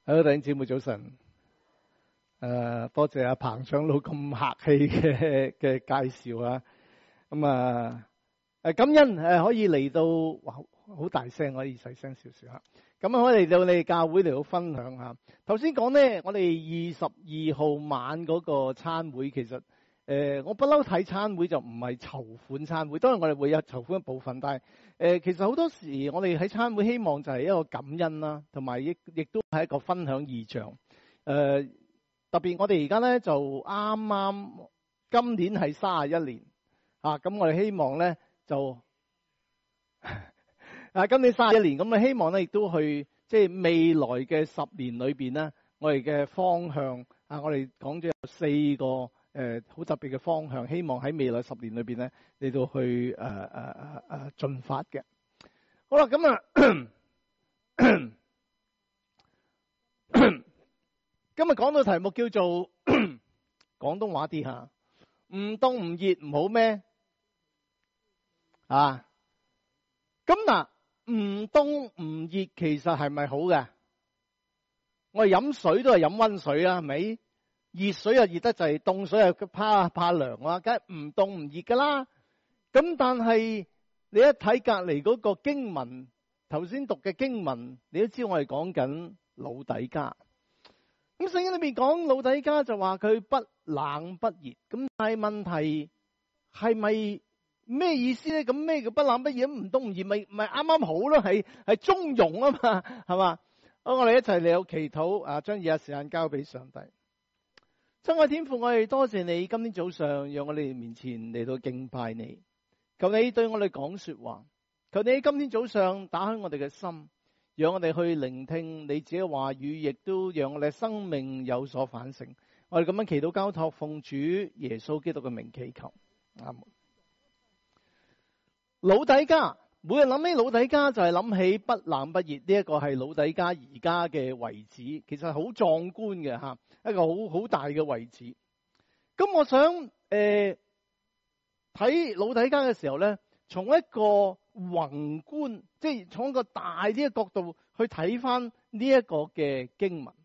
好，弟兄姊妹早晨。多謝阿彭長老咁客氣嘅介紹啊。感恩可以嚟到，哇，好大聲，可以細聲少少吓。咁可以嚟到你哋教會嚟到分享下。頭先講咧，我哋22號晚嗰個餐會，其實我不嬲睇餐會就唔係籌款餐會，當然我哋會有籌款嘅部分，但係其實好多時我哋喺餐會希望就係一個感恩啦，同埋亦都係一個分享異象。特別我哋而家咧就啱啱今年係31年咁我哋希望咧就今年31年，咁啊希望咧亦都去即係未來嘅10年裏邊咧，我哋嘅方向我哋講咗有4個好特別嘅方向，希望喺未來10年裏邊咧嚟到去進發嘅。好啦，咁今日講到題目叫做廣東話啲吓，唔凍唔熱唔好咩？咁嗱，唔凍唔熱其實係咪好嘅？我哋飲水都係飲溫水啦，係咪？熱水又熱得滯，凍水又怕涼啦，梗係唔凍唔熱噶啦。咁但係你一睇隔籬嗰個經文，頭先讀嘅經文，你都知我哋講緊老底嘉。咁聖經裏邊講老底嘉就話佢不冷不熱，咁但係問題係咪咩意思咧？咁咩叫不冷不熱？唔凍唔熱咪啱啱好咯，係中庸啊嘛，係嘛？好，我哋一齊嚟到祈禱將以下時間交俾上帝。親愛天父，我哋多謝你今天早上讓我哋面前嚟到敬拜你，求你對我哋講說話，求你今天早上打開我哋嘅心，讓我哋去聆聽你自己嘅話語，亦都讓我哋生命有所反省。我哋咁樣祈禱交託，奉主耶穌基督嘅名祈求，阿門。老底嘉，每日諗起老底嘉就係諗起不冷不熱，呢一個係老底嘉而家嘅位置，其實好壯觀嘅吓，一個好大嘅位置。咁我想睇老底嘉嘅時候咧，從一個宏觀，即係從一個大啲嘅角度去睇翻呢一個嘅經文。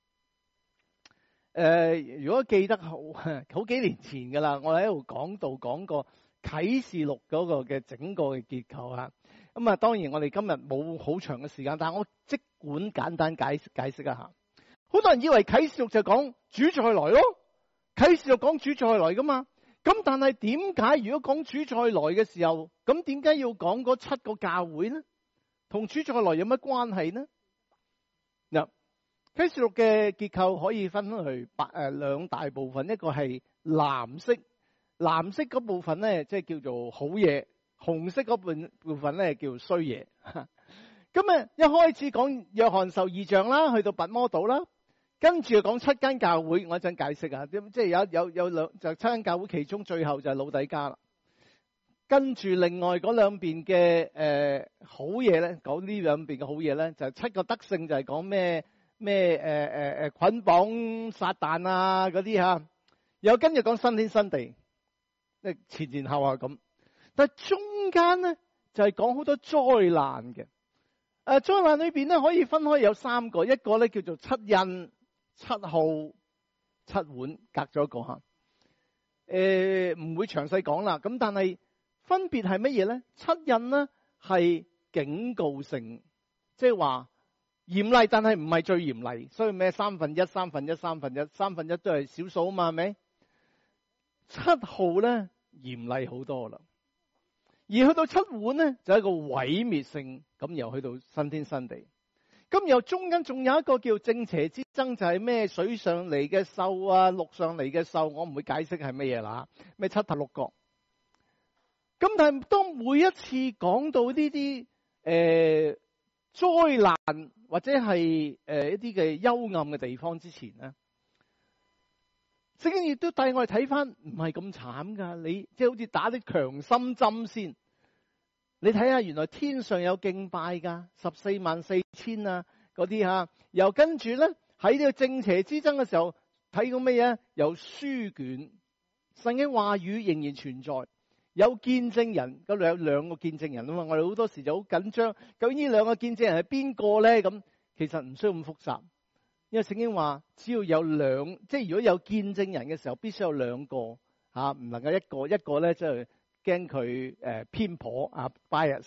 如果記得好幾年前噶啦，我喺度講道講過啟示錄嗰個嘅整個嘅結構啊。咁當然我哋今日冇好長嘅時間，但係我即管簡單解釋一下。好多人以為啟示錄就講主再來咯，啟示錄講主再來噶嘛。咁但係點解如果講主再來嘅時候，咁點解要講嗰7個教會呢？同主再來有乜關係呢？嗱，啟示錄嘅結構可以分去兩大部分，一個係藍色嗰部分咧，即係叫做好嘢；紅色嗰部分咧叫衰嘢。咁一開始講約翰受異象啦，去到拔摩島啦。跟住講7間教會，我一陣解釋啊。即係有兩就7間教會，其中最後就係老底嘉啦。跟住另外嗰兩邊嘅好嘢咧，講呢兩邊嘅好嘢咧，就係7個德性，就係講咩捆綁撒旦啊嗰啲吓。又跟住講新天新地，即前後後咁。但係中間咧就係講好多災難嘅。災難裏邊咧可以分開有3個，一個咧叫做7印、7號、7碗，隔咗一個吓。唔會詳細講啦。咁但係分別係乜嘢咧？7印呢係警告性，即係話嚴厲，但係唔係最嚴厲。所以咩3分1、3分1、3分1、3分1都係少數啊嘛，係咪？7號咧嚴厲好多啦。而去到7碗咧，就係一個毀滅性，咁又去到新天新地。咁又中間仲有一個叫正邪之爭，就係咩水上嚟嘅獸啊，陸上嚟嘅獸，我唔會解釋係乜嘢啦。咩7頭6角。咁但係當每一次講到呢啲災難或者係一啲嘅幽暗嘅地方之前咧，聖經亦都帶我哋睇翻，唔係咁慘噶。你即係好似打啲強心針先，你睇下原來天上有敬拜噶，144000啊嗰啲吓，又跟住咧喺呢個正邪之爭嘅時候睇到咩嘢？有書卷，聖經話語仍然存在，有見證人，嗰度有2個見證人啊嘛。我哋好多時就好緊張，究竟呢2個見證人係邊個咧？咁其實唔需要咁複雜。 因為聖經話只要有即係如果有見證人嘅時候，必須有兩個唔能夠一個咧，即係驚佢偏頗bias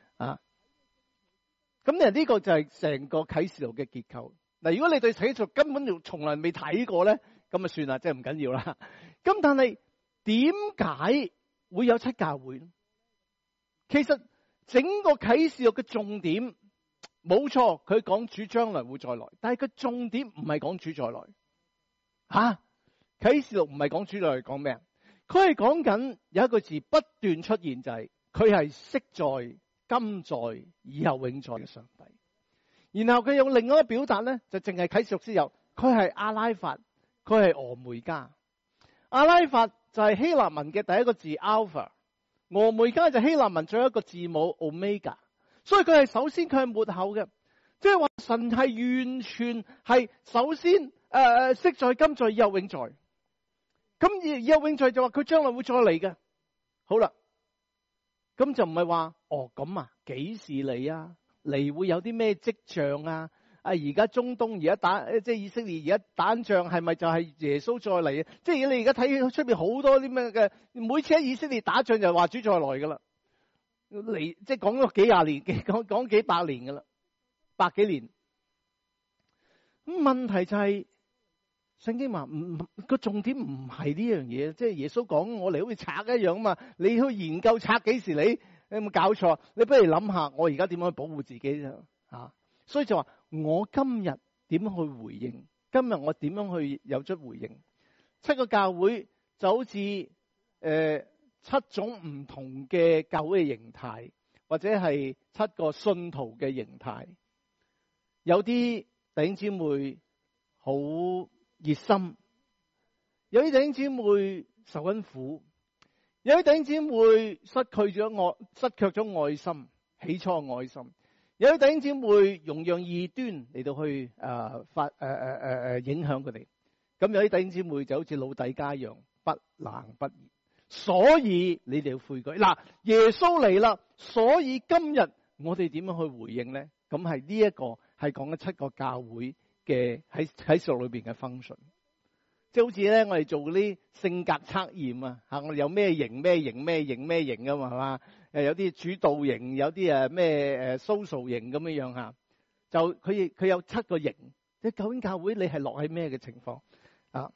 咁呢個就係成個啟示錄嘅結構。嗱，如果你對啟示錄根本就從來未睇過咧，咁啊算啦，即係唔緊要啦。咁但係點解會有七教會呢？其實整個啟示錄嘅重點冇錯，佢講主將來會再來，但係佢重點唔係講主再來。啟示錄唔係講主再來，講咩啊？佢係講緊有一個字不斷出現，就係佢係昔在、今在、以後永在嘅上帝。然後佢用另外一個表達咧，就淨係啟示錄先有，佢係阿拉法，佢係俄梅加。阿拉法就係希臘文嘅第一個字 alpha， 俄梅加就希臘文最後一個字母 omega， 所以佢係首先佢係末後嘅，即係話神係完全係首先昔在、今在、以後永在。咁以後永在就話佢將來會再嚟嘅。好啦，咁就唔係話咁啊，幾時嚟啊？嚟會有啲咩跡象啊？而家中東而家即係以色列而家打仗，係咪就係耶穌再嚟啊？即係你而家睇出邊好多啲咩嘅，每次喺以色列打仗就話主再來噶啦，嚟即係講咗幾廿年，講幾百年噶啦，百幾年。咁問題就係聖經話個重點唔係呢樣嘢，即係耶穌講我嚟好似賊一樣啊嘛，你去研究賊幾時嚟？你有冇搞錯？你不如諗下，我而家點樣去保護自己啫？所以就話我今日點樣去回應？今日我點樣去有出回應？七個教會就好似七種唔同嘅教會嘅形態，或者係七個信徒嘅形態。有啲弟兄姊妹好熱心，有啲弟兄姊妹受緊苦。有啲弟兄姊妹失去咗愛心，起初嘅愛心。有啲弟兄姊妹容讓異端嚟到去影響佢哋。咁有啲弟兄姊妹就好似老底嘉一樣，不冷不熱。所以你哋要悔改。嗱，耶穌嚟啦，所以今日我哋點樣去回應咧？咁係呢一個係講緊七個教會嘅喺啟示錄裏邊嘅 function。即係好似咧，我哋做嗰啲性格測驗啊，我哋有咩型噶嘛，係嘛？有啲主導型，有啲咩social 型咁樣嚇。就佢有七個型，即係究竟教會你係落喺咩嘅情況啊？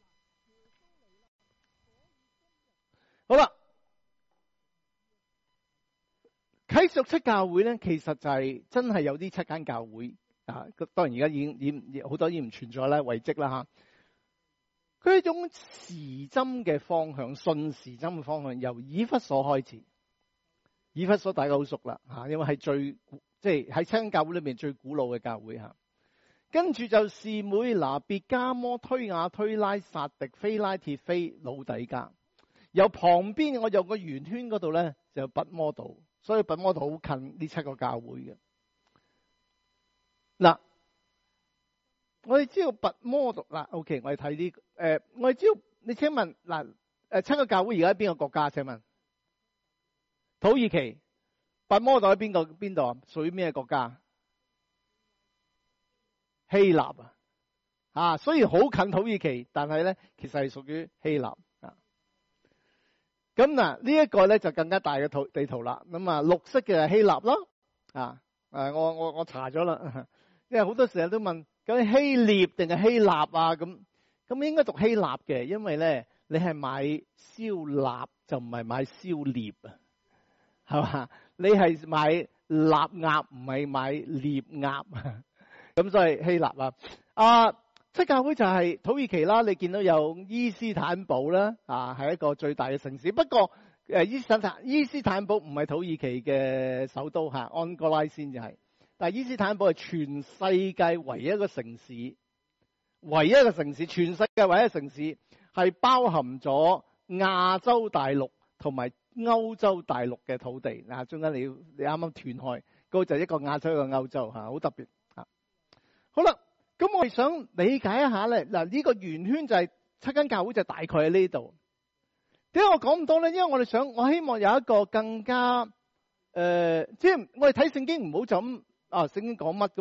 好啦，啟示錄七教會咧，其實就係真係有啲七間教會啊。當然而家已經好多已經唔存在啦，遺跡啦嚇。佢係一種時針嘅方向，順時針嘅方向，由以弗所開始。以弗所大家好熟啦嚇，因為係即係喺七間教會裏面最古老嘅教會嚇。跟住就士每拿、別迦摩、推雅、推拉、撒狄、非拉鐵非、老底嘉。由旁邊我有個圓圈嗰度咧，就拔摩島，所以拔摩島好近呢七個教會嘅。嗱，我哋知道拔摩島嗱 ，OK， 我哋睇啲我哋知道，你請問嗱七個教會而家喺邊個國家？請問土耳其，拔摩島喺邊度啊？屬於咩國家？希臘啊，雖然好近土耳其，但係咧其實係屬於希臘啊。咁嗱，呢一個咧就更加大嘅地圖啦。咁啊，綠色嘅係希臘咯。我查咗啦，因為好多時候都問究竟希臘定係希臘啊？咁應該讀希臘嘅，因為咧你係買燒臘就唔係買燒獵啊，係嘛？你係買臘鴨唔係買獵鴨，咁所以希臘啊。七教會就係土耳其啦，你見到有伊斯坦堡啦，係一個最大嘅城市。不過伊斯坦堡唔係土耳其嘅首都嚇，安哥拉先至係。但係伊斯坦堡係全世界唯一一個城市，全世界唯一一個城市係包含咗亞洲大陸同埋歐洲大陸嘅土地。嗱，中間你啱啱斷開，嗰個就係一個亞洲一個歐洲嚇，好特別嚇。好啦。咁我哋想理解一下咧，嗱，呢個圓圈就係七間教會，就大概喺呢度。點解我講咁多咧？因為我希望有一個更加即係我哋睇聖經唔好就咁聖經講乜咁，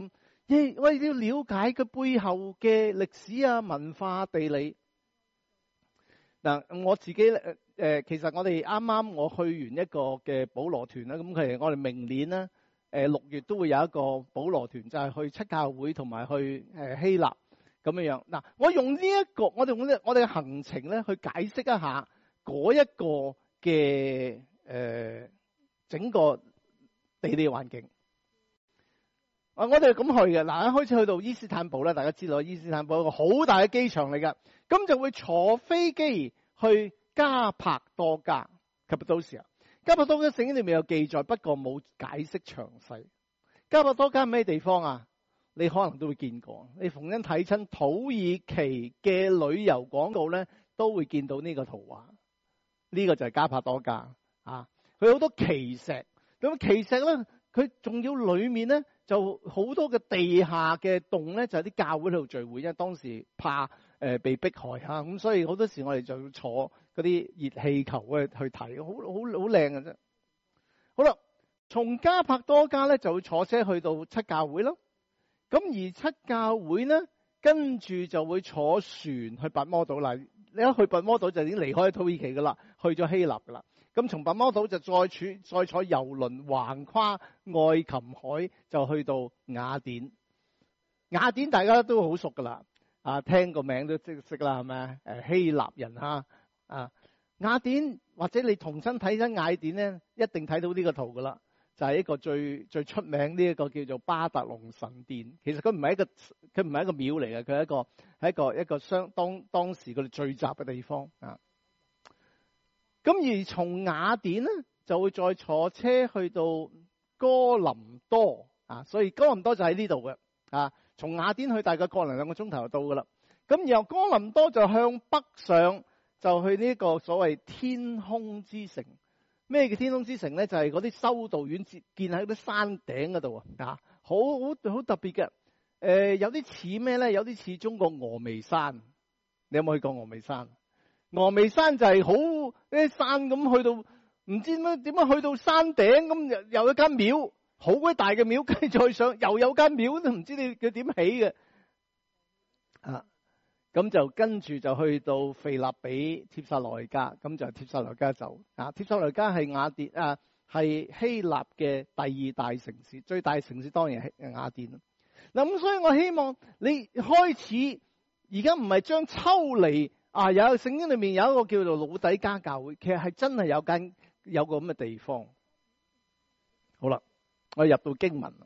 我哋要了解佢背後嘅歷史啊、文化、地理。嗱，我自己其實我哋啱啱我去完一個嘅保羅團啦，咁其實我哋明年咧6月都會有一個保羅團，就係去七教會同埋去希臘咁樣樣。嗱，我用呢一個我哋嘅行程咧去解釋一下嗰一個嘅整個地理環境。我哋咁去嘅，嗱，一開始去到伊斯坦堡咧，大家知道伊斯坦堡一個好大嘅機場嚟㗎，咁就會坐飛機去加帕多家。加帕多家聖經裏面有記載，不過冇解釋詳細。加帕多家係咩地方啊？你可能都會見過，你逢親睇親土耳其嘅旅遊廣告咧，都會見到呢個圖畫。呢個就係加帕多家啊！佢好多奇石，咁奇石咧，佢仲要裏面咧就好多嘅地下嘅洞咧，就係啲教會喺度聚會，因為當時怕被迫害嚇，咁所以好多時我哋就要坐嗰啲熱氣球去睇，好靚嘅啫。好啦，從加帕多家咧就會坐車去到七教會咯。咁而七教會咧，跟住就會坐船去拔摩島啦。你一去拔摩島就已經離開土耳其噶啦，去咗希臘噶啦。咁從拔摩島就再坐遊輪橫跨愛琴海，就去到雅典。雅典大家都好熟噶啦，聽個名都即識啦，係咪？希臘人啊，雅典或者你重新睇緊雅典咧，一定睇到呢個圖噶啦，就係一個最出名呢一個叫做巴特隆神殿。其實佢唔係一個廟嚟嘅，佢係一個當時佢哋聚集嘅地方啊。咁而從雅典咧，就會再坐車去到哥林多啊，所以哥林多就喺呢度嘅啊。從雅典去大概個零2個鐘頭就到噶啦。咁然後哥林多就向北上，就去呢個所謂天空之城。咩叫天空之城咧？就係嗰啲修道院建喺啲山頂嗰度啊，好特別嘅。有啲似咩咧？有啲似中國峨眉山。你有冇去過峨眉山？峨眉山就係好啲山咁，去到唔知點樣去到山頂咁，又有一間廟，好鬼大嘅廟，跟住再上又有間廟，都唔知佢點起嘅啊！咁就跟住就去到腓立比、帖撒羅尼迦，咁就帖撒羅尼迦就帖撒羅尼迦係係希臘嘅第2大城市，最大城市當然係雅典。嗱，咁所以我希望你開始而家唔係將抽離。有聖經裏面有一個叫做老底嘉教會，其實係真係有個咁嘅地方。好啦，我入到經文。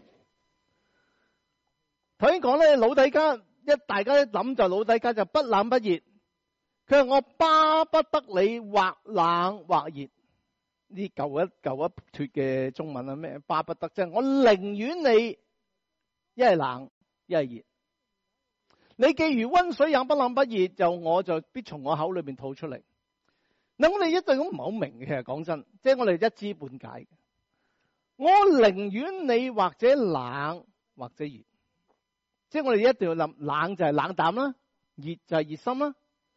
頭先講咧，老底嘉大家一諗就老底嘉就不冷不熱。佢話我巴不得你或冷或熱。呢舊一脫嘅中文咩巴不得，即係我寧願你一係冷一係熱。你既如溫水也不冷不熱，我就必從我口裏面吐出嚟。嗱，我哋一對咁唔係好明嘅，其實講真，即係我哋一知半解。我寧願你或者冷或者熱，即係我哋一定要諗，冷就係冷淡啦，熱就係熱心啦。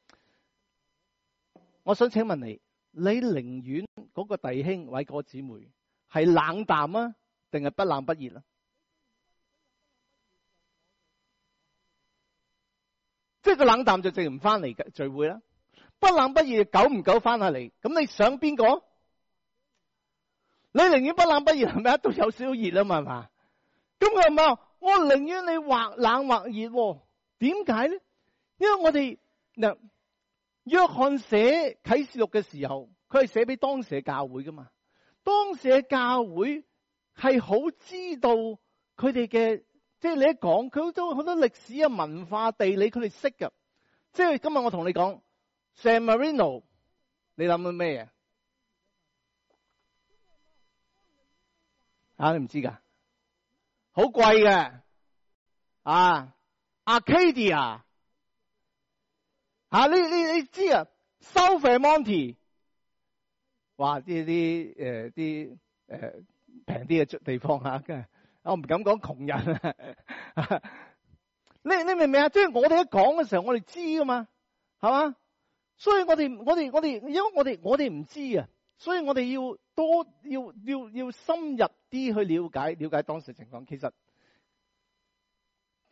我想請問你寧願嗰個弟兄或者嗰個姊妹係冷淡啊，定係不冷不熱啊？即係個冷淡就直唔翻嚟嘅聚會啦，不冷不熱久唔久翻下嚟，咁你想邊個？你寧願不冷不熱係咪都有少少熱啊嘛？係嘛？咁佢係咪我寧願你或冷或熱？點解咧？因為我哋嗱，約翰寫啟示錄嘅時候，佢係寫俾當時嘅教會噶嘛。當時嘅教會係好知道佢哋嘅。即係你一講，佢都好多歷史啊、文化、地理，佢哋識㗎。即係今日我同你講 San Marino， 你諗緊咩嘢？你唔知㗎？好貴嘅Arcadia 你知啊 South Monte， 哇！啲平啲嘅地方我唔敢講窮人你明唔明啊？即係我哋一講嘅時候，我哋知噶嘛，係嘛？所以我哋，因為我哋唔知啊，所以我哋要深入啲去了解當時嘅情況。其實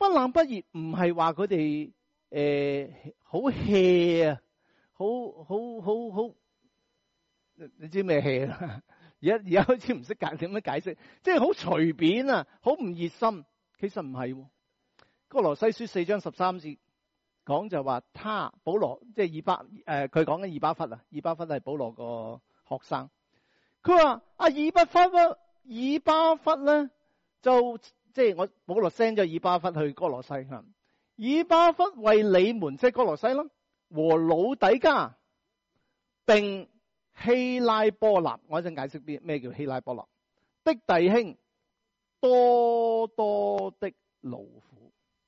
不冷不熱唔係話佢哋好 hea 啊，好，你知咩 hea 啦？而家開始唔識點樣解釋，即係好隨便啊，好唔熱心。其實唔係，哥羅西書4章13節講就話保羅即係佢講緊以巴弗啊，以巴弗係保羅個學生。佢話以巴弗咧就即係我保羅 send 咗以巴弗去哥羅西吓，以巴弗為你們即係哥羅西咯和老底嘉並希拉波立，我一陣解釋咩叫希拉波立的弟兄多多的勞苦。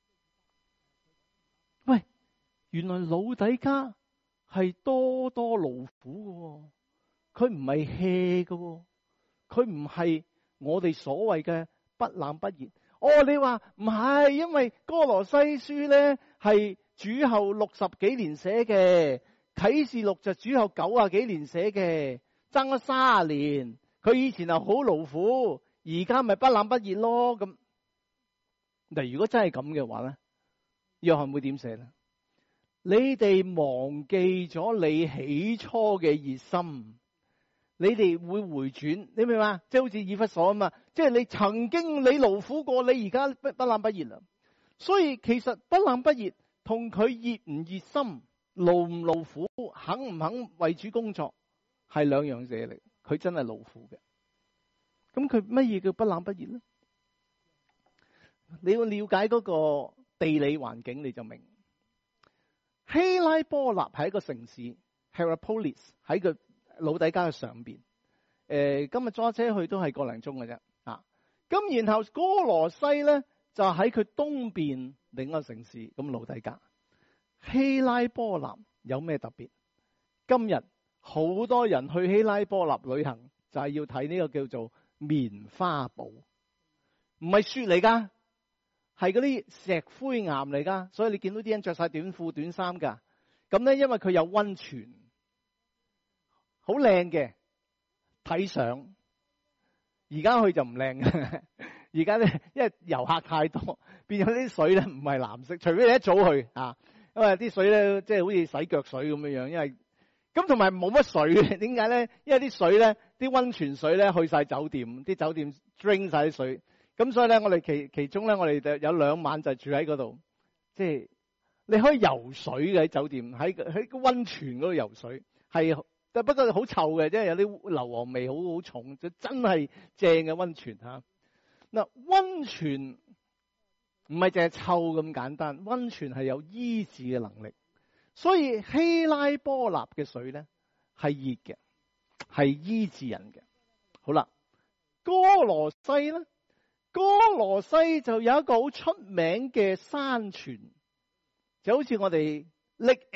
喂，原來老底嘉係多多勞苦嘅，佢唔係 hea 嘅，佢唔係我哋所謂嘅不冷不熱。你話唔係，因為哥羅西書咧係主後60幾年寫嘅，啟示錄就主後90幾年寫嘅，爭咗30年。佢以前係好勞苦，而家咪不冷不熱咯。咁嗱，如果真係咁嘅話咧，約翰會點寫咧？你哋忘記咗你起初嘅熱心，你哋會回轉，你明嘛？即係好似以弗所啊嘛，即係你曾經你勞苦過，你而家不冷不熱啦。所以其實不冷不熱同佢熱唔熱心、勞唔勞苦、肯唔肯為主工作係兩樣嘢嚟。佢真係勞苦嘅，咁佢乜嘢叫不冷不熱咧？你要了解嗰個地理環境，你就明。希拉波立係一個城市 ，Hierapolis 喺個老底嘉嘅上邊。今日揸車去都係個零鐘嘅啫。咁然後哥羅西咧就喺佢東邊另一個城市，咁老底嘉。希拉波立有咩特別？今日好多人去希拉波立旅行，就係要睇呢個叫做棉花堡，唔係雪嚟噶。係嗰啲石灰岩嚟噶，所以你見到啲人着晒短褲短衫噶。咁咧，因為佢有温泉，好靚嘅睇相。而家去就唔靚嘅，而家咧因為遊客太多，變咗啲水咧唔係藍色。除非你一早去啊，因為啲水咧即係好似洗腳水咁樣樣。因為咁同埋冇乜水嘅，點解咧？因為啲水咧，啲温泉水咧去晒酒店，啲酒店 drain 晒啲水。咁所以咧，我哋其中咧，我哋就有2晚就住喺嗰度，即係你可以游水嘅喺酒店，喺個温泉嗰度游水，係不過好臭嘅，即係有啲硫磺味，好重，就真係正嘅温泉吓。嗱，温泉唔係淨係臭咁簡單，温泉係有醫治嘅能力，所以希拉波立嘅水咧係熱嘅，係醫治人嘅。好啦，哥羅西咧。哥羅西就有一個好出名嘅山泉，就好似我哋 Lake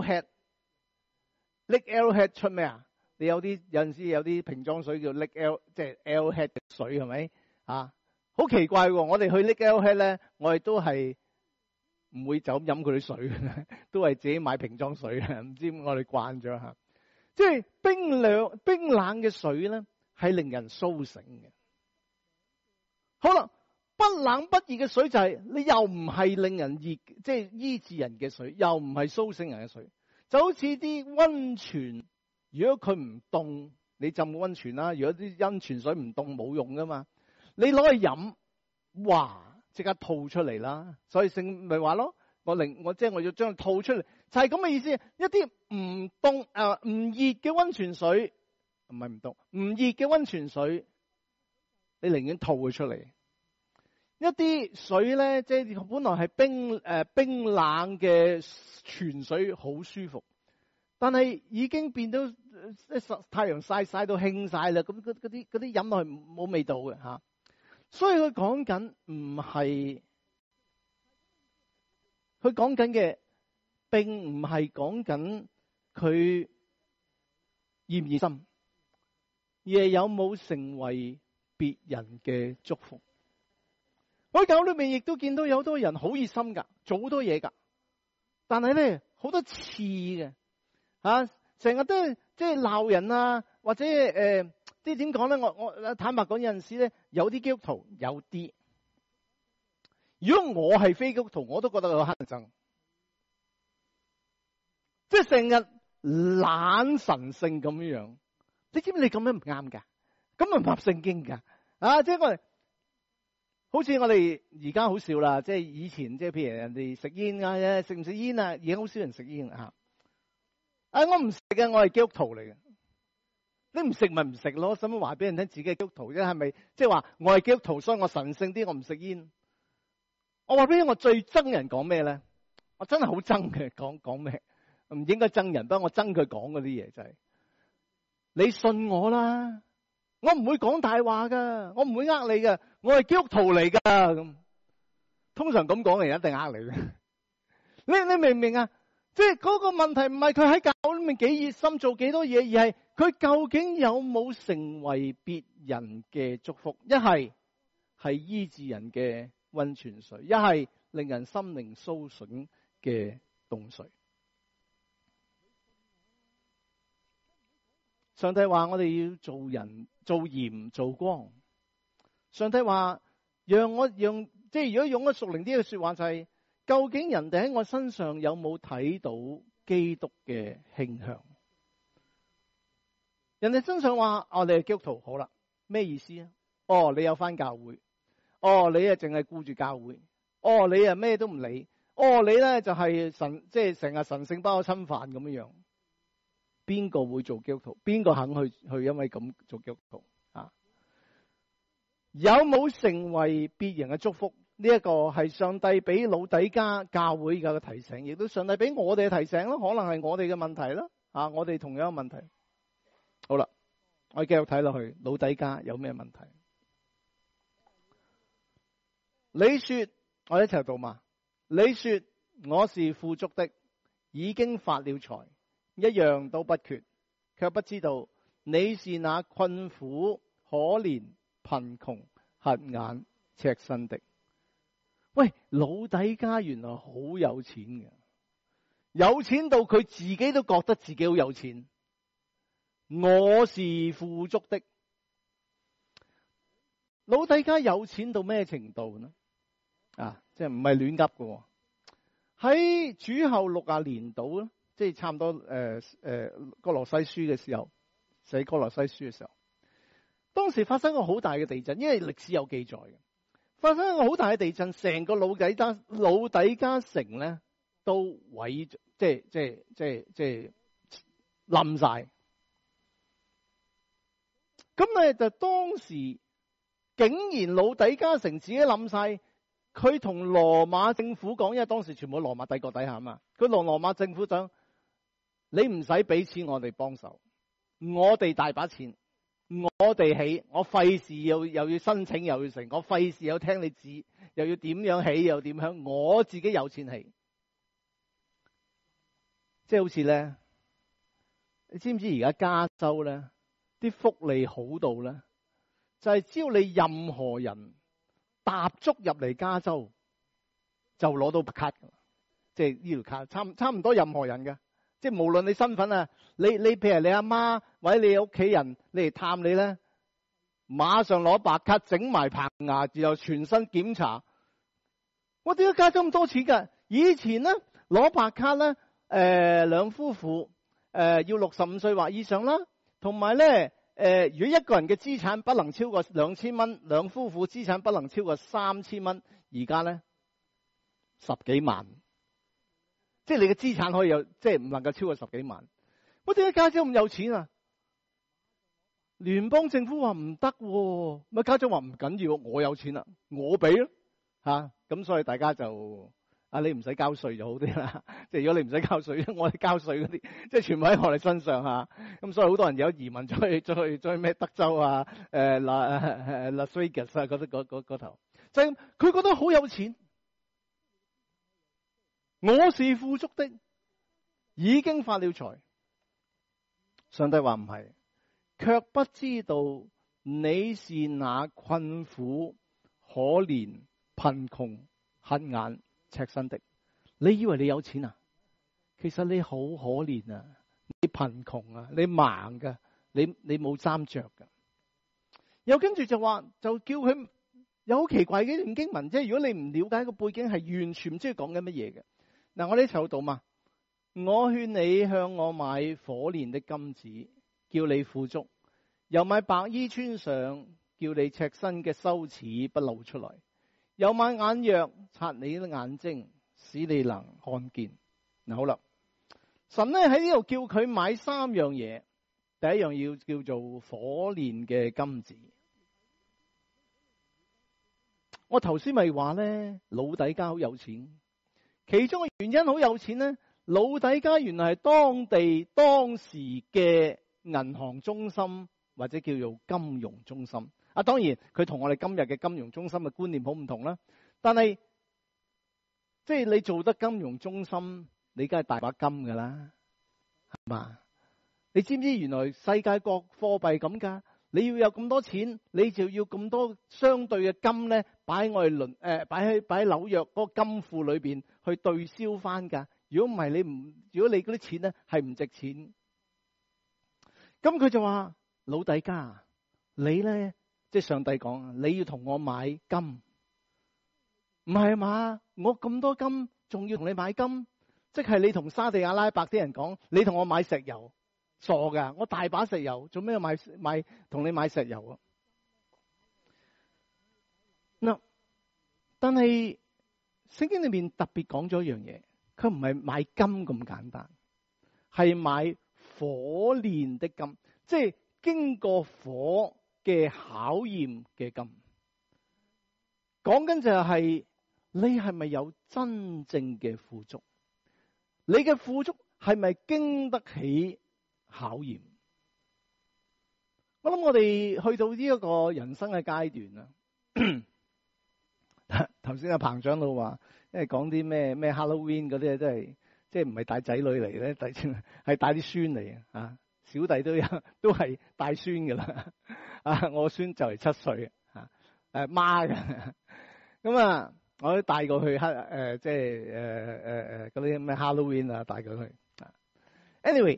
Arrowhead。Lake Arrowhead 出咩啊？你有陣時有啲瓶裝水叫 Lake 即係 Arrowhead 嘅水係咪啊？好奇怪喎！我哋去 Lake Arrowhead 咧，我哋都係唔會就咁飲佢啲水，都係自己買瓶裝水嘅。唔知我哋慣咗吓，即係冰冷嘅水咧，係令人蘇醒嘅。好啦，不冷不熱嘅水就係你又唔係令人熱，即係醫治人嘅水，又唔係蘇醒人嘅水，就好似啲溫泉，如果佢唔凍，你浸溫泉啦；如果啲溫泉水唔凍，冇用噶嘛。你攞去飲，哇，即刻吐出嚟啦。所以聖咪話咯，我即係我要將佢吐出嚟，就係咁嘅意思。一啲唔凍唔熱嘅溫泉水，唔係唔凍，唔熱嘅溫泉水，你寧願吐佢出嚟。一啲水咧，即係本來係冰冷嘅泉水，好舒服，但係已經變到太陽曬到興晒啦。咁嗰啲飲落去冇味道嘅吓。所以佢講緊唔係，佢講緊嘅並唔係講緊佢熱唔熱心，而係有冇成為別人嘅祝福。我喺教裏面亦都見到有好多人好熱心噶，做好多嘢噶，但係咧好多次嘅吓，成日都即係鬧人啊，或者即係點講咧？我坦白講，有陣時咧有啲基督徒有啲， 如果我係非基督徒，我都覺得佢乞人憎，即係成日懶神聖咁樣。你知唔知你咁樣唔啱噶？咁唔合聖經噶啊！即係我哋好似我哋而家好少啦，即係以前即係譬如人哋食煙啊，食唔食煙啊？而家好少人食煙啊！我唔食嘅，我係基督徒嚟嘅。你唔食咪唔食咯，使乜話俾人聽自己係基督徒啫？係咪即係話我係基督徒，所以我神聖啲，我唔食煙？我話俾你聽，我最憎人講咩咧？我真係好憎嘅，講咩？唔應該憎人，不過我憎佢講嗰啲嘢就係。你信我啦，我唔會講大話噶，我唔會呃你噶，我係基督徒嚟噶咁。通常咁講嘅人一定呃你嘅。你明唔明啊？即係嗰個問題唔係佢喺教會裏面幾熱心做幾多嘢，而係佢究竟有冇成為別人嘅祝福？一係醫治人嘅溫泉水，一係令人心靈蘇醒嘅凍水。上帝話我哋要做人，做鹽，做光。上帝話即係如果用咗屬靈啲嘅說話就係，究竟人哋喺我身上有冇睇到基督嘅馨香？人哋身上話你係基督徒，好啦，咩意思啊？你有返教會，你啊淨係顧住教會，你啊咩都唔理，你咧就係即係成日神聖不可侵犯咁樣。邊個會做基督徒？邊個肯去因為咁做基督徒啊？有冇成為別人嘅祝福？呢一個係上帝俾老底嘉教會嘅提醒，亦都上帝俾我哋嘅提醒咯。可能係我哋嘅問題啦，我哋同樣嘅問題。好啦，我哋繼續睇落去，老底嘉有咩問題？你說，我哋一齊讀嘛？你說我是富足的，已經發了財，一樣都不缺，卻不知道你是那困苦、可憐、貧窮、瞎眼、赤身的。喂，老底嘉原來好有錢嘅，有錢到佢自己都覺得自己好有錢。我是富足的，老底嘉有錢到咩程度呢？即係唔係亂噏嘅。喺主後60年度咧，即係差唔多哥羅西書嘅時候，寫哥羅西書嘅時候，當時發生個好大嘅地震，因為歷史有記載嘅，發生一個好大嘅地震，成個老底嘉城咧都毀，即係冧晒。咁咧就當時竟然老底嘉城自己冧晒。佢同羅馬政府講，因為當時全部羅馬帝國底下嘛，佢同羅馬政府講：你唔使俾錢我哋幫手，我哋大把錢，我哋起，我費事又要申請又要成，我費事又聽你指，又要點樣起又點樣，我自己有錢起。即係好似咧，你知唔知而家加州咧啲福利好到咧，就係只要你任何人踏足入嚟加州就攞到卡，即係呢條卡差唔多任何人嘅，即係無論你身份啊，你譬如你阿媽或者你屋企人你嚟探你咧，馬上攞白卡整埋棚牙，然後全身檢查。我點解加州咁多錢㗎？以前咧攞白卡咧，兩夫婦要65歲或以上啦，同埋咧。如果一個人嘅資產不能超過2000蚊，兩夫婦資產不能超過3000蚊，而家咧10幾萬，即係你嘅資產可以有，即係唔能夠超過10幾萬。我點解加州咁有錢啊？聯邦政府話唔得，咪加州話唔緊要，我有錢啦，我俾咯吓，咁所以大家就。你唔使交稅就好啲啦，即係如果你唔使交稅，我哋交稅嗰啲，即係全部喺我哋身上吓。咁所以好多人有移民再去咩德州啊、Las Vegas 啊嗰頭，就係佢覺得好有錢。我是富足的，已經發了財。上帝話唔係，卻不知道你是那困苦、可憐、貧窮、瞎眼、赤身的。你以為你有錢啊？其實你好可憐啊，你貧窮啊，你盲噶，你冇衫着噶。又跟住就話，就叫佢有好奇怪嘅一段經文，即係如果你唔了解個背景，係完全唔知佢講緊乜嘢嘅。嗱，我哋一齊讀嘛。我勸你向我買火煉的金子，叫你富足；又買白衣穿上，叫你赤身嘅羞恥不露出來；又買眼藥擦你的眼睛，使你能看見。嗱，好啦，神咧喺呢度叫佢買3樣嘢，第一樣要叫做火煉嘅金子。我頭先咪話咧，老底嘉好有錢，其中嘅原因好有錢咧。老底嘉原來係當時嘅銀行中心或者叫做金融中心。當然佢同我哋今日嘅金融中心嘅觀念好唔同啦。但係即係你做得金融中心，你梗係大把金噶啦，係嘛？你知唔知原來世界各貨幣咁噶？你要有咁多錢，你就要咁多相對嘅金咧，擺喺我哋擺喺紐約嗰個金庫裏邊去兌銷翻噶。如果唔係如果你嗰啲錢咧係唔值錢，咁佢就話老底嘉，你咧即係上帝講，你要同我買金，唔係嘛？我咁多金，仲要同你買金，即係你同沙地阿拉伯啲人講，你同我買石油，傻噶！我大把石油，做咩要買同你買石油啊？嗱，但係聖經裏面特別講咗一樣嘢。佢唔係買金咁簡單，係買火煉的金，即係經過火嘅考驗嘅金。講緊就係你係咪有真正嘅富足？你嘅富足係咪經得起考驗？我諗我哋去到呢一個人生嘅階段啦。頭先阿彭長老話，因為講啲咩 Halloween 嗰啲，真係即係唔係帶仔女嚟咧，係帶啲孫嚟啊！小弟都係帶孫噶啦，我孫就嚟7歲啊，媽嘅咁啊，我都帶過去即係嗰啲咩 Halloween 啊，帶佢去。Anyway，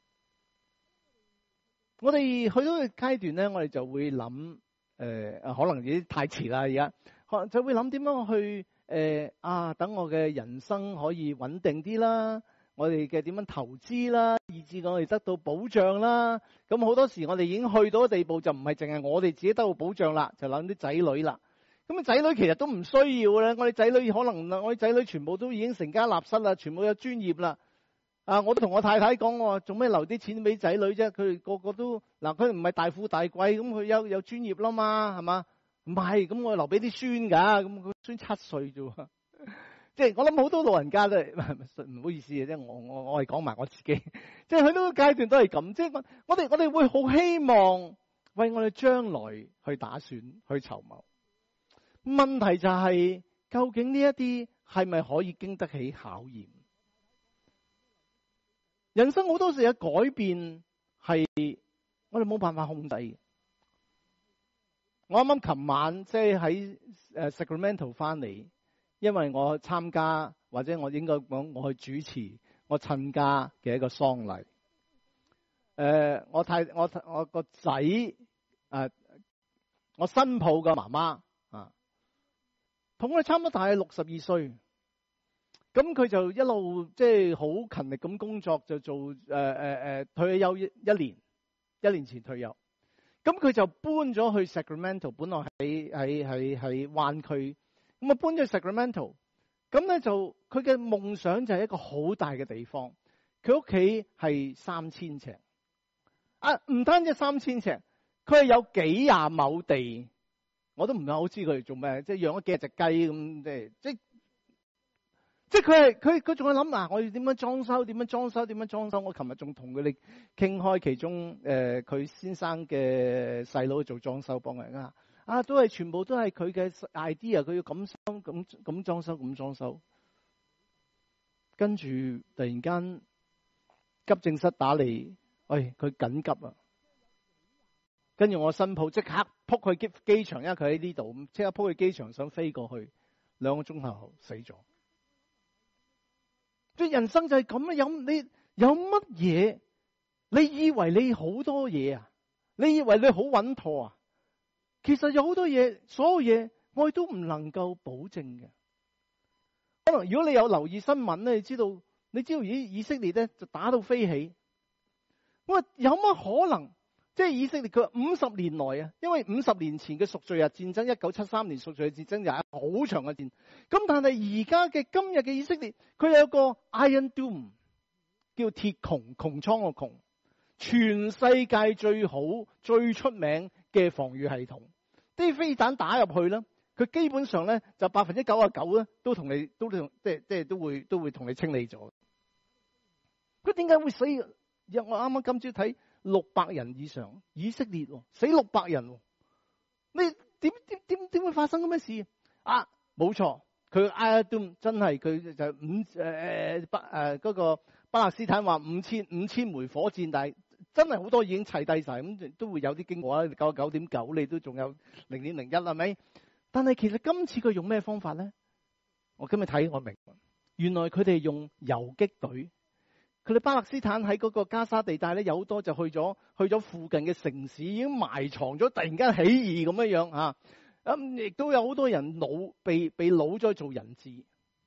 我哋去到個階段咧，我哋就會諗可能已經太遲啦，而家就會諗點樣去等我嘅人生可以穩定啲啦，我哋嘅點樣投資啦，以至我哋得到保障啦。咁好多時我哋已經去到個地步，就唔係淨係我哋自己得到保障啦，就諗啲仔女啦。咁仔女其實都唔需要咧，我哋仔女可能我哋仔女全部都已經成家立室啦，全部有專業啦。我都同我太太講，我話做咩留啲錢俾仔女啫？佢哋個個都佢唔係大富大貴，咁佢有專業啦嘛，係嘛？唔係，咁我留俾啲孫噶，咁佢孫7歲啫，即係我諗好多老人家都唔好意思嘅，即係我係講埋我自己，即係去到個階段都係咁，即係我哋會好希望為我哋將來去打算去籌謀。問題就係究竟呢一啲係咪可以經得起考驗？人生好多時嘅改變係我哋冇辦法控制嘅。我啱啱琴晚即係喺Sacramento 翻嚟，因為我參加或者我應該講我去主持我親家嘅一個喪禮。我個仔我新抱嘅媽媽同我哋差唔多大係62歲，咁佢就一路即係好勤力咁工作，就做退休1年前退休。咁佢就搬咗去 Sacramento， 本來喺灣區，咁啊搬咗去 Sacramento， 咁咧就佢嘅夢想就係一個好大嘅地方，佢屋企係3000尺，唔單止3000尺，佢係有幾廿畝地，我都唔係好知佢哋做咩，即係養咗幾隻雞咁，即係佢仲係諗我要點樣裝修？我琴日仲同佢哋傾開，其中佢先生嘅細佬做裝修幫人都係全部都係佢嘅 idea， 佢要咁裝修。跟住突然間急症室打嚟，佢緊急啊！跟住我新抱即刻撲去機場，因為佢喺呢度，即刻撲去機場想飛過去，2個鐘頭後死咗。即係人生就係咁啊！你有乜嘢？你以為你好多嘢啊？你以為你好穩妥啊？其實有好多嘢，所有嘢我哋都唔能夠保證嘅。可能如果你有留意新聞咧，你知道以色列咧就打到飛起。我話有乜可能？即係以色列佢50年來啊，因為50年前嘅贖罪日戰爭，1973年贖罪日戰爭就係好長嘅戰。咁但係而家嘅今日嘅以色列，佢有個 Iron Dome， 叫鐵穹，穹蒼個穹，全世界最好最出名嘅防禦系統。啲飛彈打入去啦，佢基本上咧就99%咧都同你都會同你清理咗。佢點解會死？我啱啱今朝睇600人以上，以色列死600人，你點會發生咁嘅事啊？冇錯，佢Iron Dome真係佢就嗰個巴勒斯坦話5000枚火箭，但係真係好多已經砌低晒，咁都會有啲經過啦。99.9你都仲有0.01係咪？但係其實今次佢用咩方法咧？我今日睇我明，原來佢哋用游擊隊。佢哋巴勒斯坦喺嗰個加沙地帶咧，有好多就去咗附近嘅城市，已經埋藏咗，突然間起義咁樣啊！亦都有好多人被擄咗做人質，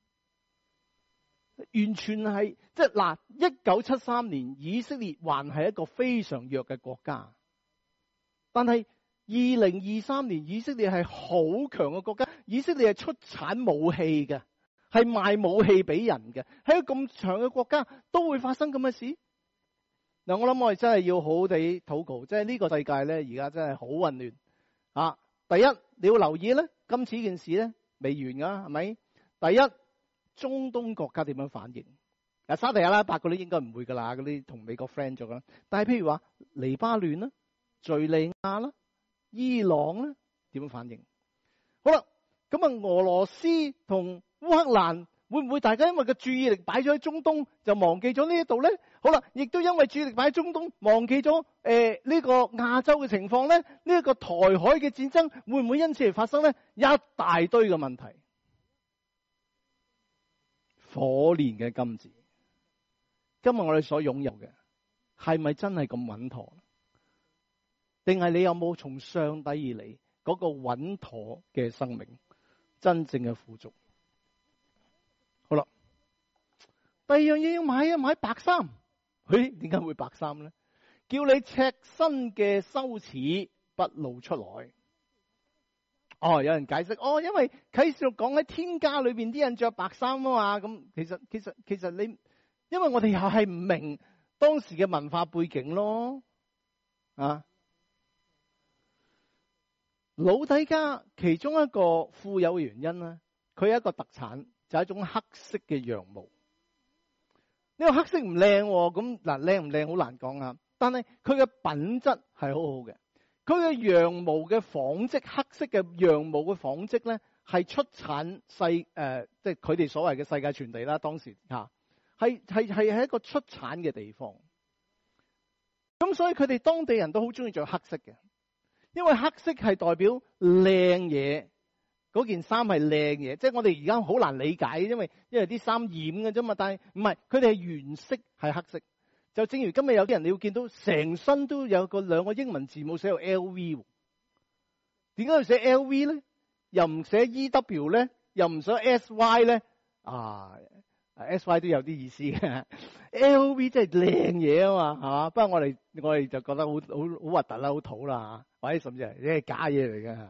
完全係即係嗱。1973年以色列還係一個非常弱嘅國家，但係2023年以色列係好強嘅國家，以色列係出產武器嘅。係賣武器俾人嘅，喺一個咁長嘅國家都會發生咁嘅事。嗱，我諗我哋真係要好好地禱告，即係呢個世界咧，而家真係好混亂啊！第一，你要留意咧，今次件事咧未完噶，係咪？第一，中東國家點樣反應？沙地阿拉伯嗰啲應該唔會噶啦，嗰啲同美國 friend 咗啦。但係譬如話黎巴嫩啦、敘利亞啦、伊朗咧，點樣反應？好啦，咁啊，俄羅斯同烏克蘭會唔會大家因為個注意力擺咗喺中東，就忘記咗呢一度咧？好啦，亦都因為注意力擺喺中東，忘記咗呢個亞洲嘅情況咧。呢一個台海嘅戰爭會唔會因此而發生咧？一大堆嘅問題，火煉嘅金子，今日我哋所擁有嘅係咪真係咁穩妥？定係你有冇從上帝而嚟嗰個穩妥嘅生命，真正嘅富足？好啦，第二樣嘢要買白衫。點解會白衫咧？叫你赤身嘅羞恥不露出來。有人解釋，因為啟示錄講喺天家裏邊啲人着白衫啊嘛。咁其實你，因為我哋又係唔明當時嘅文化背景咯。老底嘉其中一個富有嘅原因咧，佢有一個特產。就係一種黑色嘅羊毛。呢個黑色唔靚，咁嗱，靚唔靚好難講啊。但係佢嘅品質係好好嘅。佢嘅羊毛嘅紡織，黑色嘅羊毛嘅紡織咧，係出產即係佢哋所謂嘅世界傳地啦。當時係一個出產嘅地方。咁所以佢哋當地人都好中意着黑色嘅，因為黑色係代表靚嘢。嗰件衫係靚嘢，即係我哋而家好難理解，因為啲衫染嘅啫嘛。但係唔係，佢哋係原色係黑色。就正如今日有啲人你要見到成身都有兩個英文字母寫到 LV， 點解要寫 LV 咧？又唔寫 EW 咧？又唔寫 SY 咧？SY 都有啲意思嘅。LV 真係靚嘢啊嘛，係嘛？不過我哋就覺得好核突啦，好土啦，或者甚至係假嘢嚟嘅。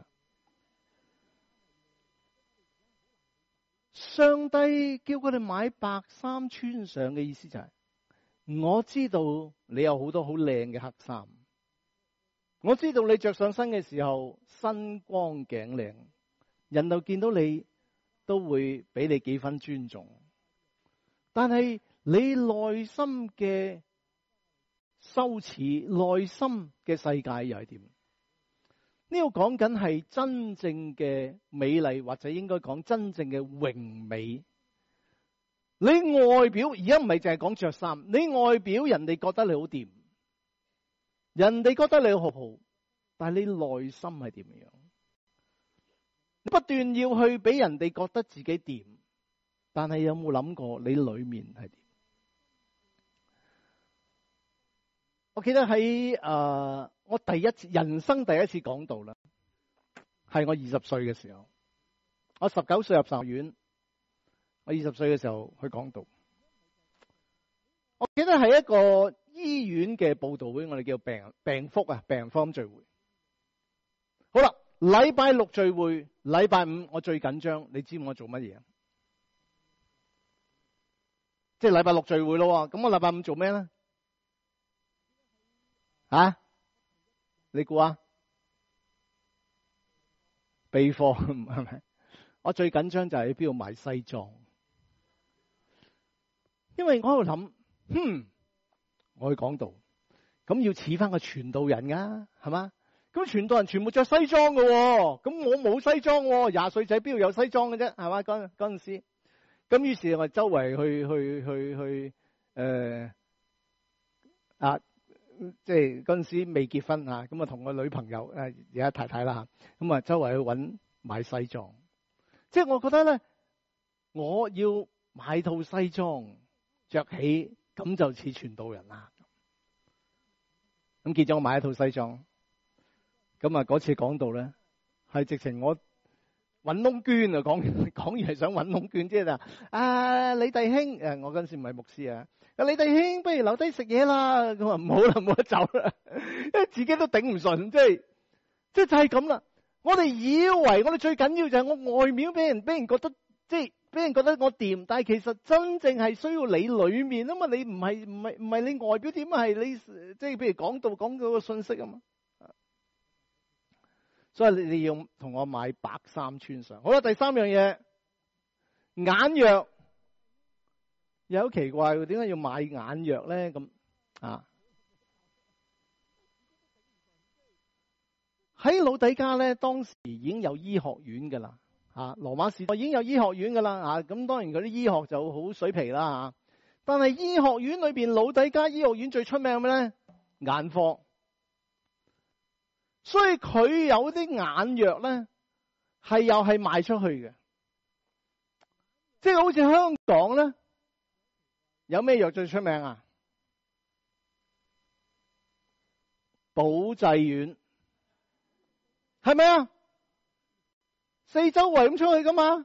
上帝叫佢哋買白衫穿上嘅意思就係，我知道你有好多好靚嘅黑衫，我知道你着上身嘅時候身光頸靚，人就見到你都會俾你幾分尊重。但係你內心嘅羞恥，內心嘅世界又係點？呢個講緊係真正嘅美麗，或者應該講真正嘅榮美。你外表而家唔係淨係講着衫，你外表人哋覺得你好掂，人哋覺得你好好，但係你內心係點樣？你不斷要去俾人哋覺得自己掂，但係有冇諗過你裏面係點？我記得喺我人生第一次講道啦，係我20歲嘅時候。 我19歲入神學院，我20歲嘅時候去講道。我記得係一個醫院嘅佈道會，我哋叫病福啊，病人福音聚會。好啦，禮拜六聚會，禮拜五我最緊張，你知唔知我做乜嘢？即係禮拜六聚會咯，咁我禮拜五做咩咧？啊？你估啊？備課係咪？我最緊張就係喺邊度買西裝，因為我喺度諗，我去講道，咁要似翻個傳道人噶，係嘛？咁傳道人全部着西裝噶，咁我冇西裝，20歲仔邊度有西裝嘅啫，係嘛？嗰陣時，咁於是我周圍去即係嗰陣時未結婚啊，咁啊同我女朋友而家太太啦，咁啊周圍去買西裝，即係我覺得咧，我要買套西裝着起，咁就似傳道人啦。咁結咗我買一套西裝，咁啊嗰次講道咧，係直情我搵窿捐啊，講完係想搵窿捐，即係李弟兄，我嗰陣時唔係牧師啊。李弟兄，不如留低食嘢啦。佢話唔好啦，冇得走啦，因為自己都頂唔順，即係咁啦。我哋以為我哋最緊要就係我外面俾人覺得，即係俾人覺得我掂，但係其實真正係需要你裏面啊嘛。你唔係你外表點，係你即係譬如講到個信息啊嘛。所以你要同我買白衫穿上。好啦，第三樣嘢，眼藥。又好奇怪，點解要買眼藥咧？咁喺老底嘉咧，當時已經有醫學院噶啦，羅馬時代已經有醫學院噶啦，咁當然嗰啲醫學就好水皮啦，但係醫學院裏邊，老底嘉醫學院最出名嘅咩咧？眼科，所以佢有啲眼藥咧，又係賣出去嘅，即係好似香港咧。有咩藥最出名啊？保濟丸，係咪啊？四周圍咁出去噶嘛？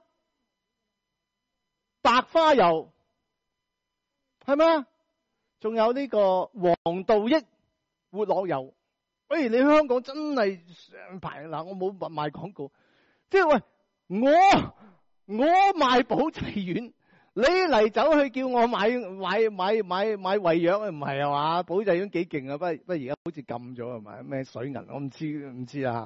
白花油，係咪啊？仲有呢個黃道益活絡油。你去香港真係上排嗱，我冇賣廣告，即係喂，我賣保濟丸。你嚟走去叫我買胃藥啊？唔係啊嘛？保濟丸幾勁啊？不過而家好似禁咗係咪？咩水銀我唔知啊。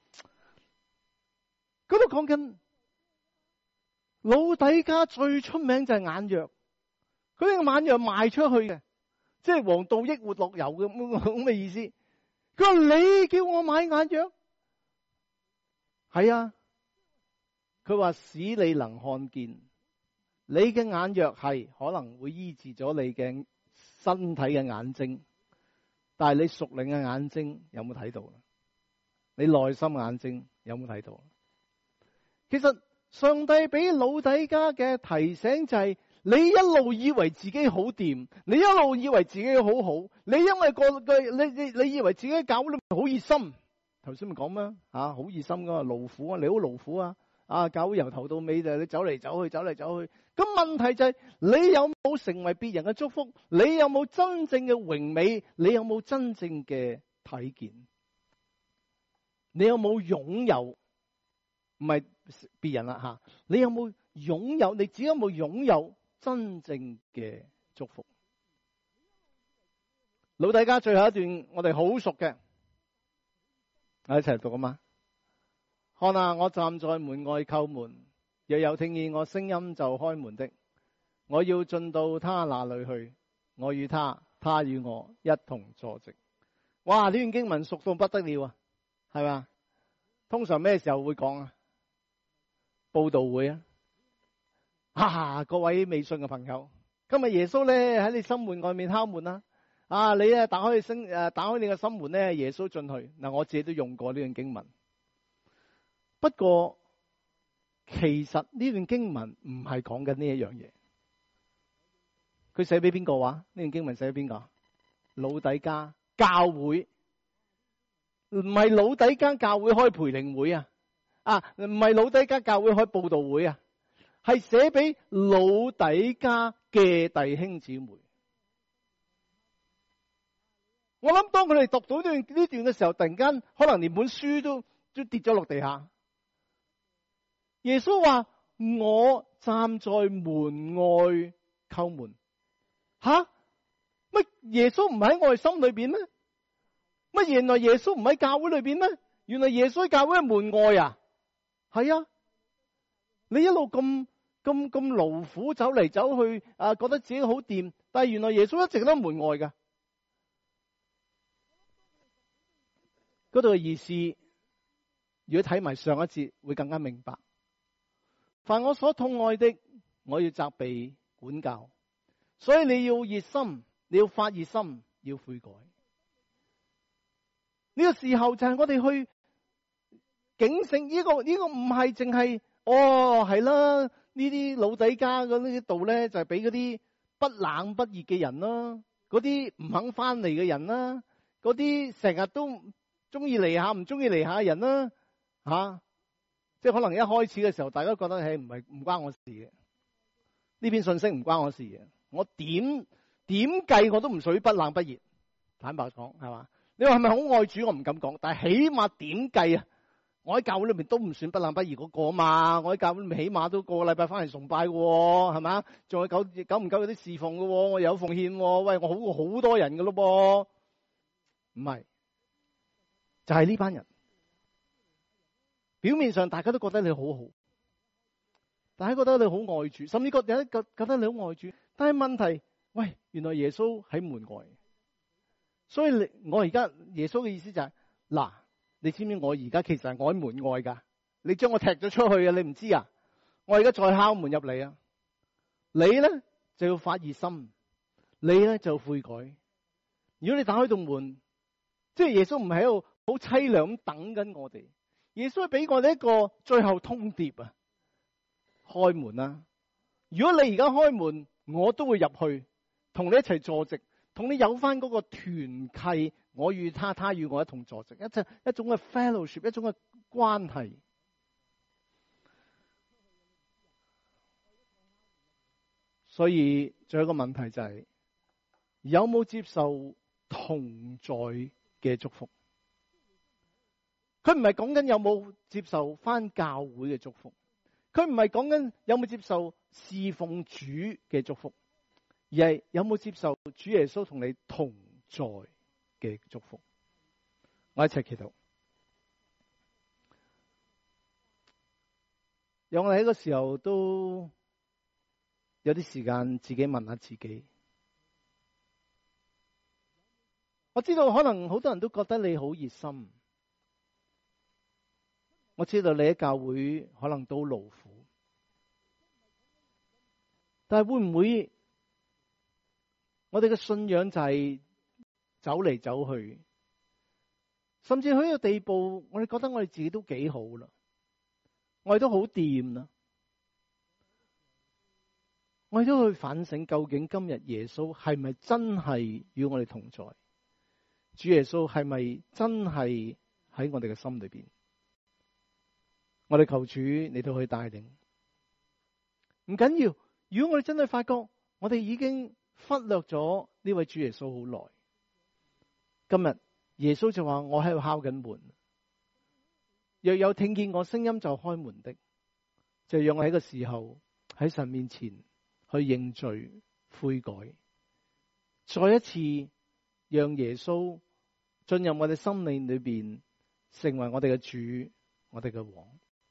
嗰度講緊老底嘉最出名就係眼藥，佢呢個眼藥賣出去嘅，即係黃道益活絡油咁嘅意思。佢話你叫我買眼藥，係啊。佢話使你能看見。你嘅眼藥係可能會醫治咗你嘅身體嘅眼睛，但係你屬靈嘅眼睛有冇睇到？你內心眼睛有冇睇到？其實上帝俾老底嘉嘅提醒就係，你一路以為自己好掂，你一路以為自己好好，你因為你以為自己教會好熱心，頭先咪講咩好熱心噶嘛，勞苦啊，你好勞苦啊。教會由頭到尾就你走嚟走去，咁問題就係你有冇成為別人嘅祝福？你有冇真正嘅榮美？你有冇真正嘅體檢？你有冇擁有？唔係別人啦吓，你有冇擁有？你自己有冇擁有真正嘅祝福？老底嘉最後一段我哋好熟嘅，我一齊讀啊嘛。看啊！我站在門外叩門，若有聽見我聲音就開門的，我要進到他那裏去，我與他，他與我一同坐席。哇！呢段經文熟到不得了啊，係嘛？通常咩時候會講啊？佈道會啊！各位未信嘅朋友，今日耶穌咧喺你心門外面敲門啦！你打開你嘅心門咧，耶穌進去嗱。我自己都用過呢段經文。不過，其實呢段經文唔係講緊呢一樣嘢。佢寫俾邊個話？呢段經文寫俾邊個？老底嘉教會，唔係老底嘉教會開培靈會啊！ 唔係老底嘉教會開佈道會啊，係寫俾老底嘉嘅弟兄姊妹。我諗當佢哋讀到呢段嘅時候，突然間可能連本書都跌咗落地下。耶穌話：我站在門外叩門。吓？乜耶穌唔喺我哋心裏邊咩？乜原來耶穌唔喺教會裏邊咩？原來耶穌喺教會嘅門外啊？係啊，你一路咁勞苦走嚟走去覺得自己好掂，但係原來耶穌一直都喺門外噶。嗰度嘅意思，如果睇埋上一節，會更加明白。凡我所痛愛的，我要責備管教。所以你要熱心，你要發熱心，要悔改。呢個時候就係我哋去警醒，呢個唔係淨係係啦，呢啲老底嘉嗰啲道咧，就係俾嗰啲不冷不熱嘅人啦，嗰啲唔肯翻嚟嘅人啦，嗰啲成日都中意嚟下唔中意嚟下嘅人啦，即係可能一開始嘅時候，大家覺得唔關我事嘅，呢篇信息唔關我事嘅，我點計我都唔屬於不冷不熱。坦白講，係嘛？你話係咪好愛主？我唔敢講，但係起碼點計啊？我喺教會裏面都唔算不冷不熱嗰個嘛。我喺教會裏面起碼都個禮拜翻嚟崇拜嘅，係嘛？仲有久唔久嗰啲侍奉嘅，我有奉獻。喂，我好過好多人嘅咯噃，唔係，就係呢班人。表面上大家都覺得你好好，大家覺得你好愛主，甚至覺得你好愛主。但係問題，喂，原來耶穌喺門外。所以我而家耶穌嘅意思就係，嗱，你知唔知我而家其實係我喺門外噶？你將我踢咗出去啊！你唔知啊？我而家再敲門入嚟啊！你咧就要發熱心，你咧就悔改。如果你打開道門，即係耶穌唔係喺度好淒涼咁等緊我哋，耶穌係俾我哋一個最後通牒啊！開門啊！如果你而家開門，我都會入去，同你一齊坐席。同你有翻嗰個團契，我與他，他與我一同坐席，一種嘅 fellowship， 一種嘅關係。所以仲有一個問題就係，有冇接受同在嘅祝福？佢唔係講緊有冇接受翻教會嘅祝福，佢唔係講緊有冇接受侍奉主嘅祝福。而係有冇接受主耶穌同你同在嘅祝福？我一齊祈禱。讓我哋喺個時候都有啲時間自己問下自己。我知道可能好多人都覺得你好熱心，我知道你喺教會可能都勞苦，但係會唔會我哋嘅信仰就係走嚟走去，甚至去到地步，我哋覺得我哋自己都幾好啦，我哋都好掂啦，我哋都去反省究竟今日耶穌係咪真係與我哋同在？主耶穌係咪真係喺我哋嘅心裏邊？我哋求主你都去帶領，唔緊要。如果我哋真係發覺我哋已經忽略咗呢位主耶穌好耐，今日耶穌就話我喺度敲緊門，若有聽見我聲音就開門的，就讓我喺個時候喺神面前去認罪悔改，再一次讓耶穌進入我哋心靈裏邊，成為我哋嘅主，我哋嘅王。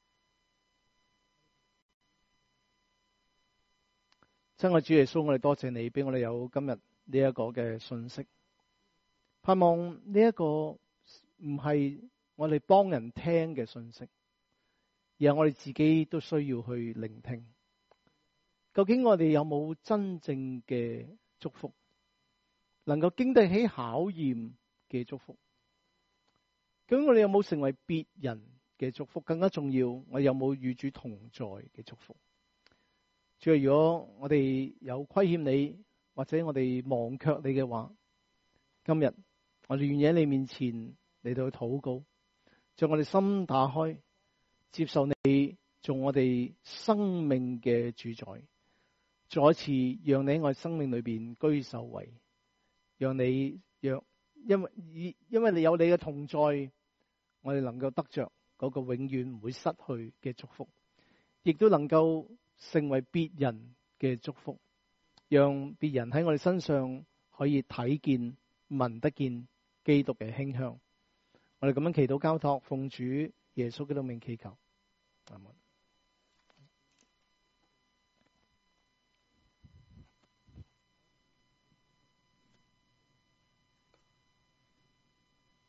親愛主耶穌，我哋多謝你俾我哋有今日呢一個嘅信息，盼望呢一個唔係我哋幫人聽嘅信息，而係我哋自己都需要去聆聽。究竟我哋有冇真正嘅祝福，能夠經得起考驗嘅祝福？究竟我哋有冇成為別人嘅祝福？更加重要，我哋有冇與主同在嘅祝福？主要如果我哋有虧欠你，或者我哋忘卻你嘅話，今日我哋願意喺你面前嚟到去禱告，將我哋心打開， 接受你做我哋生命嘅主宰，再一次讓你喺我哋生命裏邊居首位，因為你有你嘅同在，我哋能夠得着嗰個永遠唔會失去嘅祝福，亦都能夠成為別人嘅祝福，讓別人喺我哋身上可以睇見、聞得見基督嘅馨香。我哋咁樣祈禱交託，奉主耶穌基督名祈求，阿門。